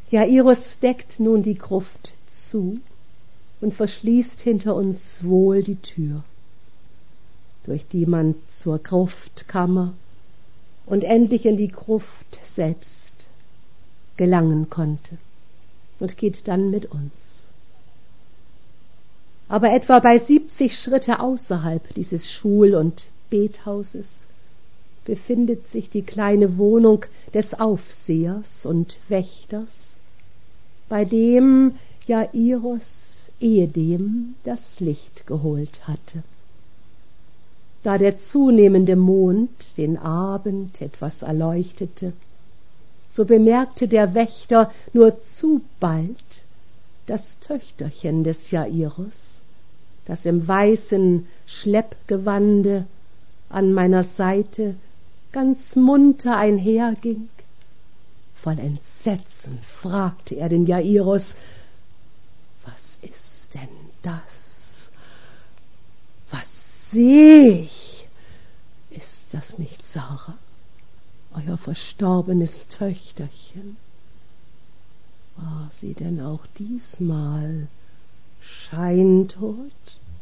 Jairus deckt nun die Gruft zu und verschließt hinter uns wohl die Tür, durch die man zur Gruftkammer und endlich in die Gruft selbst gelangen konnte, und geht dann mit uns. Aber etwa bei 70 Schritte außerhalb dieses Schul- und Bethauses befindet sich die kleine Wohnung des Aufsehers und Wächters, bei dem Jairus ehedem das Licht geholt hatte. Da der zunehmende Mond den Abend etwas erleuchtete, so bemerkte der Wächter nur zu bald das Töchterchen des Jairus, das im weißen Schleppgewande an meiner Seite ganz munter einherging. Voll Entsetzen fragte er den Jairus: »Was ist denn das? Was seh ich? Ist das nicht Sarah, euer verstorbenes Töchterchen? War sie denn auch diesmal scheintot?«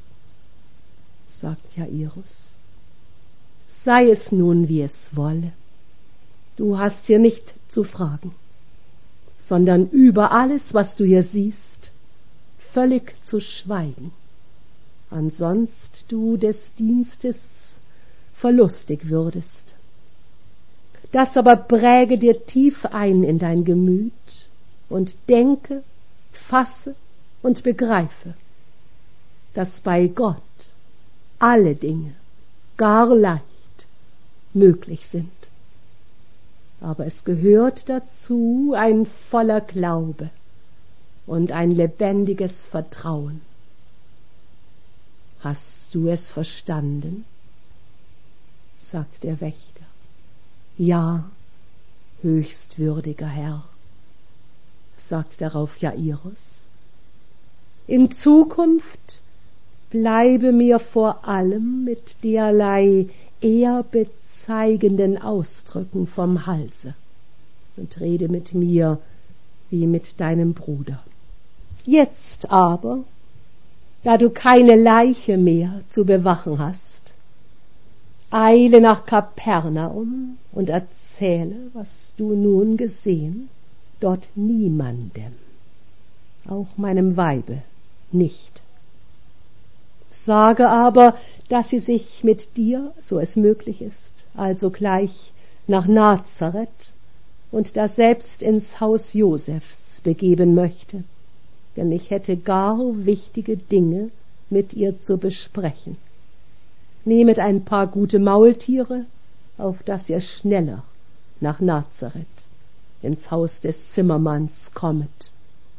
sagt Jairus. »Sei es nun, wie es wolle. Du hast hier nicht zu fragen, sondern über alles, was du hier siehst, völlig zu schweigen, ansonst du des Dienstes verlustig würdest. Das aber präge dir tief ein in dein Gemüt und denke, fasse und begreife, dass bei Gott alle Dinge gar leicht möglich sind. Aber es gehört dazu ein voller Glaube und ein lebendiges Vertrauen. Hast du es verstanden?« sagt der Wächter. »Ja, höchstwürdiger Herr«, sagt darauf Jairus. »In Zukunft bleibe mir vor allem mit derlei ehrbezeigenden Ausdrücken vom Halse und rede mit mir wie mit deinem Bruder. Jetzt aber, da du keine Leiche mehr zu bewachen hast, eile nach Kapernaum und erzähle, was du nun gesehen, dort niemandem, auch meinem Weibe nicht. Sage aber, dass sie sich mit dir, so es möglich ist, also gleich nach Nazareth und daselbst ins Haus Josefs begeben möchte, denn ich hätte gar wichtige Dinge mit ihr zu besprechen. Nehmet ein paar gute Maultiere, auf dass ihr schneller nach Nazareth ins Haus des Zimmermanns kommet.«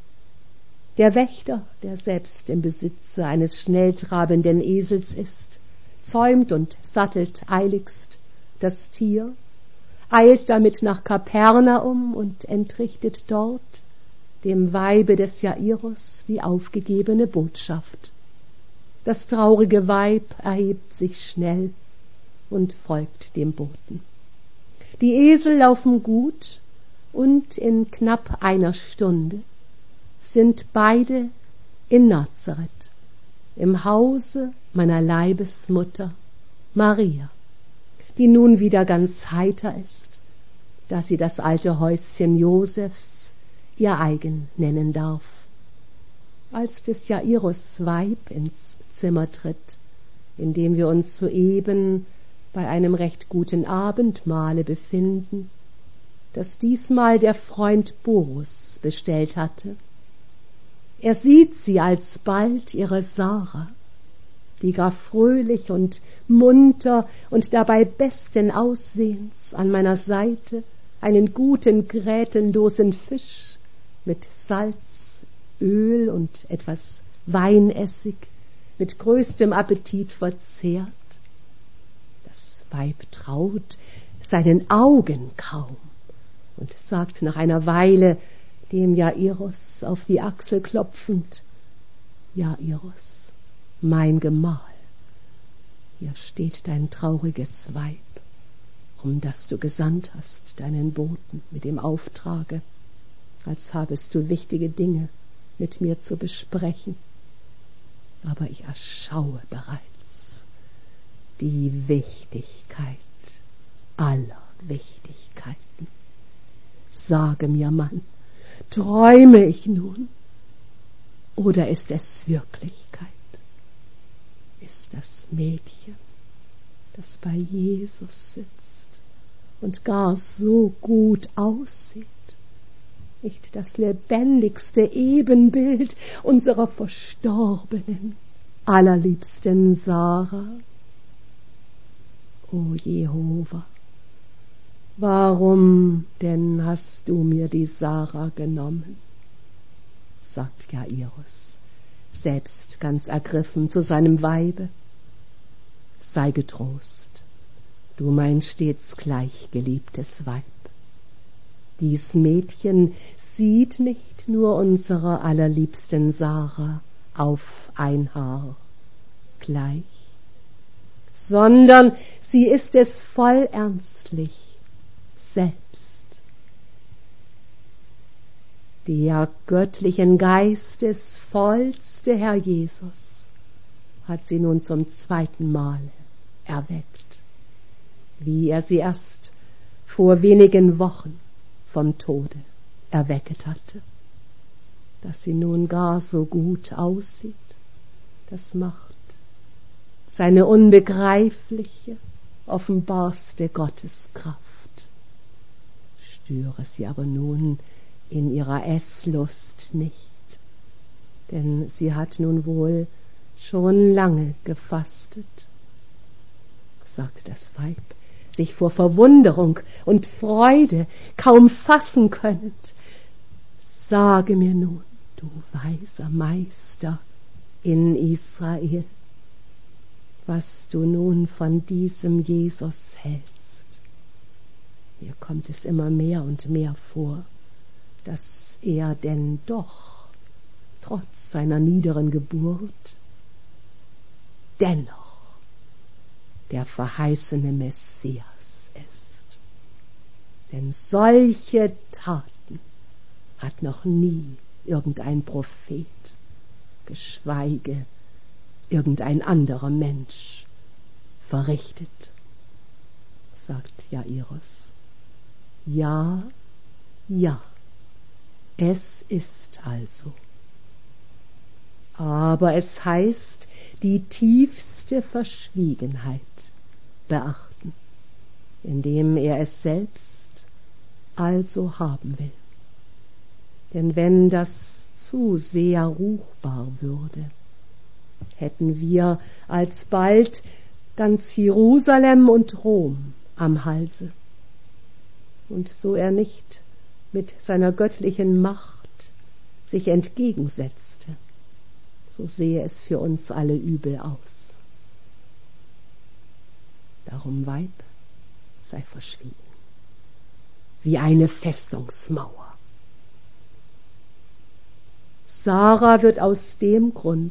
Der Wächter, der selbst im Besitze eines schnelltrabenden Esels ist, zäumt und sattelt eiligst das Tier, eilt damit nach Kapernaum und entrichtet dort dem Weibe des Jairus die aufgegebene Botschaft. Das traurige Weib erhebt sich schnell und folgt dem Boten. Die Esel laufen gut, und in knapp einer Stunde sind beide in Nazareth, im Hause meiner Leibesmutter Maria, die nun wieder ganz heiter ist, da sie das alte Häuschen Josefs ihr eigen nennen darf. Als des Jairus Weib ins Zimmer tritt, in dem wir uns soeben bei einem recht guten Abendmahle befinden, das diesmal der Freund Borus bestellt hatte, er sieht sie alsbald, ihre Sarah, die gar fröhlich und munter und dabei besten Aussehens an meiner Seite einen guten grätenlosen Fisch mit Salz, Öl und etwas Weinessig mit größtem Appetit verzehrt. Das Weib traut seinen Augen kaum und sagt nach einer Weile dem Jairus auf die Achsel klopfend: »Jairus, mein Gemahl, hier steht dein trauriges Weib, um das du gesandt hast, deinen Boten mit dem Auftrage, als habest du wichtige Dinge mit mir zu besprechen. Aber ich erschaue bereits die Wichtigkeit aller Wichtigkeiten. Sage mir, Mann, träume ich nun, oder ist es Wirklichkeit? Ist das Mädchen, das bei Jesus sitzt und gar so gut aussieht, nicht das lebendigste Ebenbild unserer verstorbenen, allerliebsten Sarah? O Jehova, warum denn hast du mir die Sarah genommen? Sagt Jairus, selbst ganz ergriffen zu seinem Weibe. Sei getrost, du mein stets gleichgeliebtes Weib. Dies Mädchen sieht nicht nur unserer allerliebsten Sarah auf ein Haar gleich, sondern sie ist es voll ernstlich selbst. Der göttlichen Geistes vollste Herr Jesus hat sie nun zum zweiten Male erweckt, wie er sie erst vor wenigen Wochen vom Tode erwecket hatte. Dass sie nun gar so gut aussieht, das macht seine unbegreifliche, offenbarste Gotteskraft. Störe sie aber nun in ihrer Esslust nicht, denn sie hat nun wohl schon lange gefastet, sagte das Weib, sich vor Verwunderung und Freude kaum fassen könnend. Sage mir nun, du weiser Meister in Israel, was du nun von diesem Jesus hältst. Mir kommt es immer mehr und mehr vor, dass er denn doch, trotz seiner niederen Geburt, dennoch der verheißene Messias ist. Denn solche Taten hat noch nie irgendein Prophet, geschweige irgendein anderer Mensch verrichtet, sagt Jairus. Ja, ja, es ist also. Aber es heißt, die tiefste Verschwiegenheit beachten, indem er es selbst also haben will. Denn wenn das zu sehr ruchbar würde, hätten wir alsbald ganz Jerusalem und Rom am Halse. Und so er nicht mit seiner göttlichen Macht sich entgegensetzte, so sehe es für uns alle übel aus. Darum, Weib, sei verschwiegen, wie eine Festungsmauer. Sarah wird aus dem Grunde,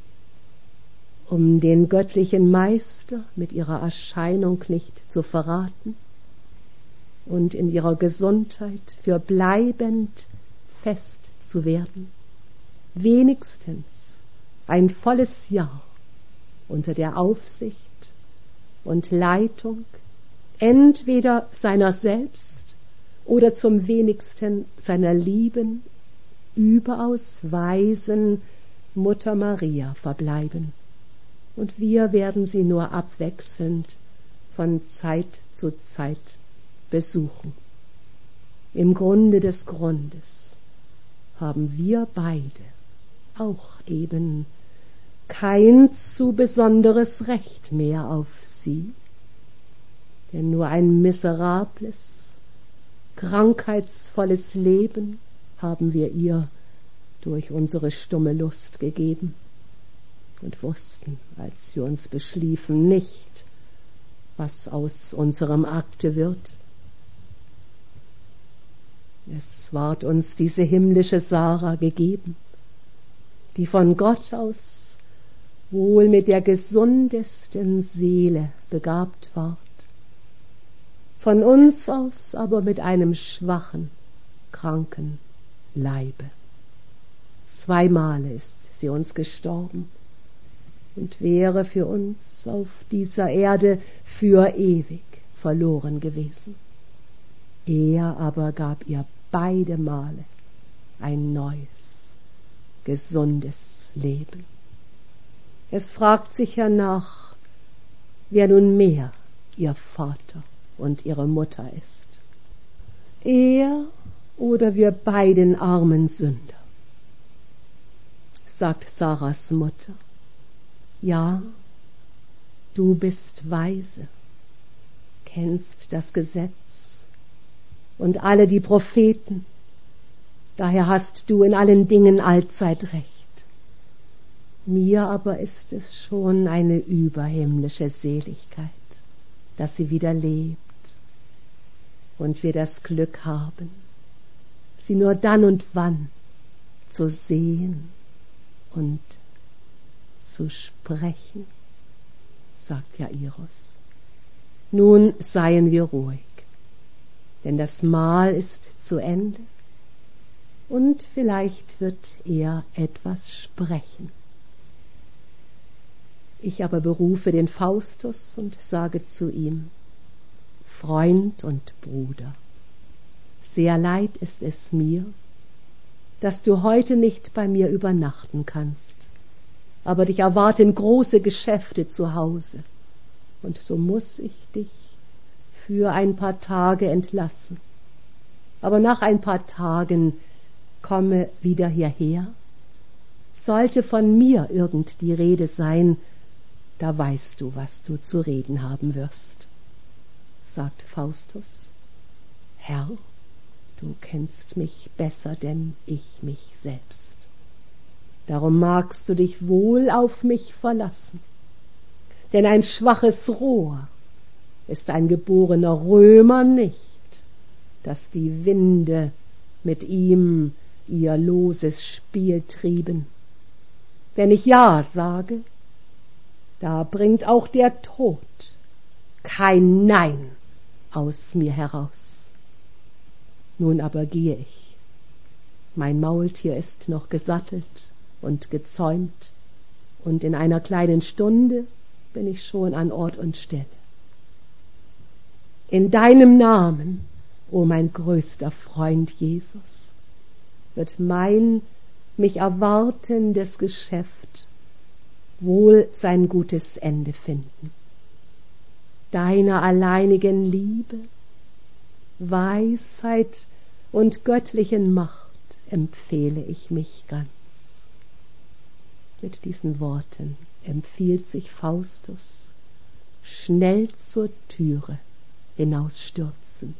um den göttlichen Meister mit ihrer Erscheinung nicht zu verraten und in ihrer Gesundheit für bleibend fest zu werden, wenigstens ein volles Jahr unter der Aufsicht und Leitung entweder seiner selbst oder zum wenigsten seiner lieben, überaus weisen Mutter Maria verbleiben. Und wir werden sie nur abwechselnd von Zeit zu Zeit besuchen. Im Grunde des Grundes haben wir beide auch eben kein zu besonderes Recht mehr auf sie, denn nur ein miserables, krankheitsvolles Leben haben wir ihr durch unsere stumme Lust gegeben und wussten, als wir uns beschliefen, nicht, was aus unserem Akte wird. Es ward uns diese himmlische Sarah gegeben, die von Gott aus wohl mit der gesundesten Seele begabt ward, von uns aus aber mit einem schwachen, kranken Leibe. 2 Male ist sie uns gestorben und wäre für uns auf dieser Erde für ewig verloren gewesen. Er aber gab ihr beide Male ein neues, gesundes Leben. Es fragt sich hernach, wer nun mehr ihr Vater und ihre Mutter ist. Er oder wir beiden armen Sünder? Sagt Sarahs Mutter. Ja, du bist weise, kennst das Gesetz und alle die Propheten, daher hast du in allen Dingen allzeit recht. Mir aber ist es schon eine überhimmlische Seligkeit, dass sie wieder lebt und wir das Glück haben, sie nur dann und wann zu sehen und zu sprechen, sagt Jairus. Nun seien wir ruhig, denn das Mahl ist zu Ende und vielleicht wird er etwas sprechen. Ich aber berufe den Faustus und sage zu ihm, Freund und Bruder, sehr leid ist es mir, dass du heute nicht bei mir übernachten kannst, aber dich erwarten große Geschäfte zu Hause, und so muß ich dich für ein paar Tage entlassen. Aber nach ein paar Tagen komme wieder hierher. Sollte von mir irgend die Rede sein, da weißt du, was du zu reden haben wirst, sagt Faustus. Herr, du kennst mich besser denn ich mich selbst. Darum magst du dich wohl auf mich verlassen. Denn ein schwaches Rohr ist ein geborener Römer nicht, dass die Winde mit ihm ihr loses Spiel trieben. Wenn ich Ja sage, da bringt auch der Tod kein Nein aus mir heraus. Nun aber gehe ich. Mein Maultier ist noch gesattelt und gezäumt, und in einer kleinen Stunde bin ich schon an Ort und Stelle. In deinem Namen, o mein größter Freund Jesus, wird mein mich erwartendes Geschäft wohl sein gutes Ende finden. Deiner alleinigen Liebe, Weisheit und göttlichen Macht empfehle ich mich ganz. Mit diesen Worten empfiehlt sich Faustus, schnell zur Türe hinausstürzend.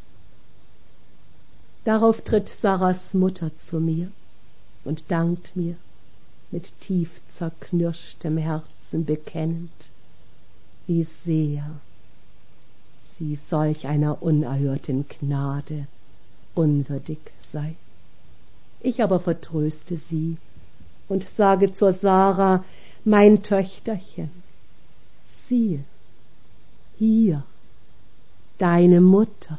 Darauf tritt Sarahs Mutter zu mir und dankt mir, mit tief zerknirschtem Herzen bekennend, wie sehr sie solch einer unerhörten Gnade unwürdig sei. Ich aber vertröste sie und sage zur Sarah, mein Töchterchen, siehe, hier deine Mutter.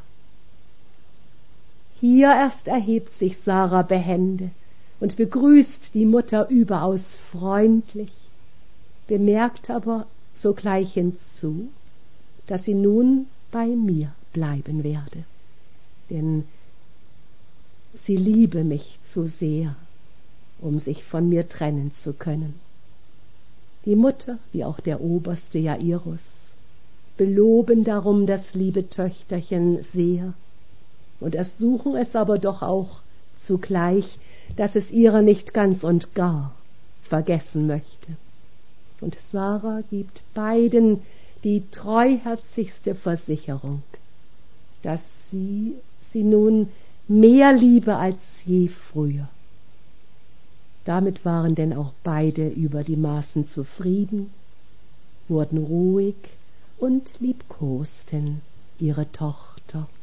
Hier erst erhebt sich Sarah behende und begrüßt die Mutter überaus freundlich, bemerkt aber sogleich hinzu, dass sie nun bei mir bleiben werde, denn sie liebe mich zu sehr, um sich von mir trennen zu können. Die Mutter, wie auch der oberste Jairus, beloben darum das liebe Töchterchen sehr und ersuchen es aber doch auch zugleich, dass es ihrer nicht ganz und gar vergessen möchte. Und Sarah gibt beiden die treuherzigste Versicherung, dass sie nun mehr liebe als je früher. Damit waren denn auch beide über die Maßen zufrieden, wurden ruhig und liebkosten ihre Tochter.